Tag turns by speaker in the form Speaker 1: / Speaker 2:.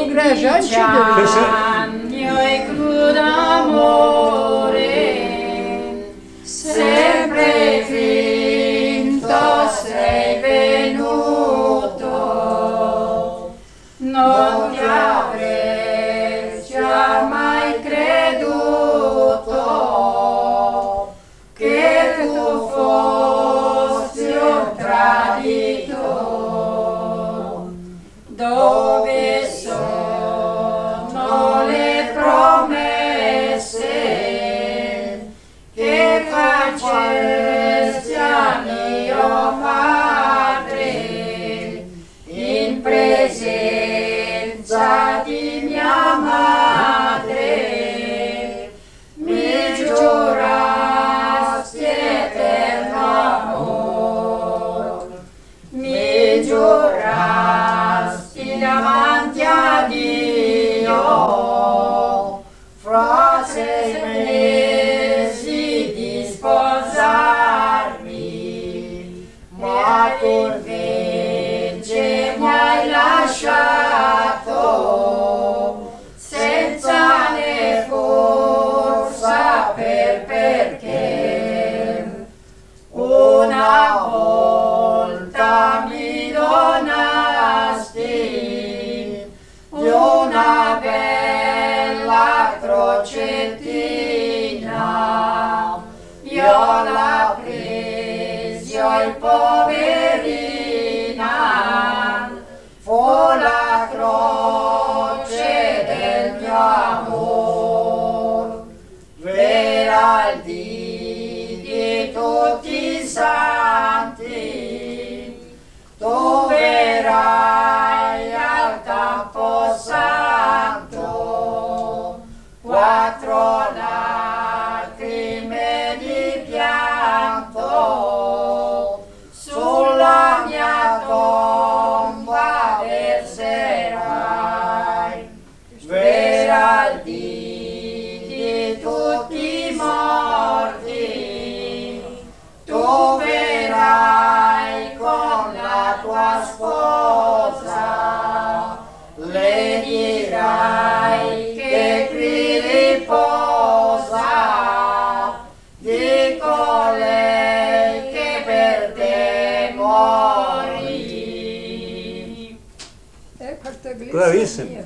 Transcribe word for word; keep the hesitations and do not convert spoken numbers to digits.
Speaker 1: igreja
Speaker 2: Sì,
Speaker 1: antes
Speaker 2: sì.
Speaker 3: mio e crudo amore, sempre finto sei venuto, non ti avrei già mai creduto che tu fossi un traditore. Dove sono le promesse che facesti a mio padre in presenza di mia madre? Mi giurasti eterno amor, mi giurasti davanti a Dio fra sei mesi di sposarmi, ma corvegge mi hai lasciato senza né forza per perché. Una volta mi donasti di una bella crocettina, io la presi, oi poverina, fu la croce del mio amor, vera il dì di tutti i santi, tu verai al Camposanto quattro lacrime di pianto sulla mia tomba verserai, vera il dì di tutti i morti, tu verai con la tua sposa, le dirai che qui riposa, di colei che per te morì.
Speaker 1: Ecco questa iglesia
Speaker 2: Bravissimo.
Speaker 1: mia.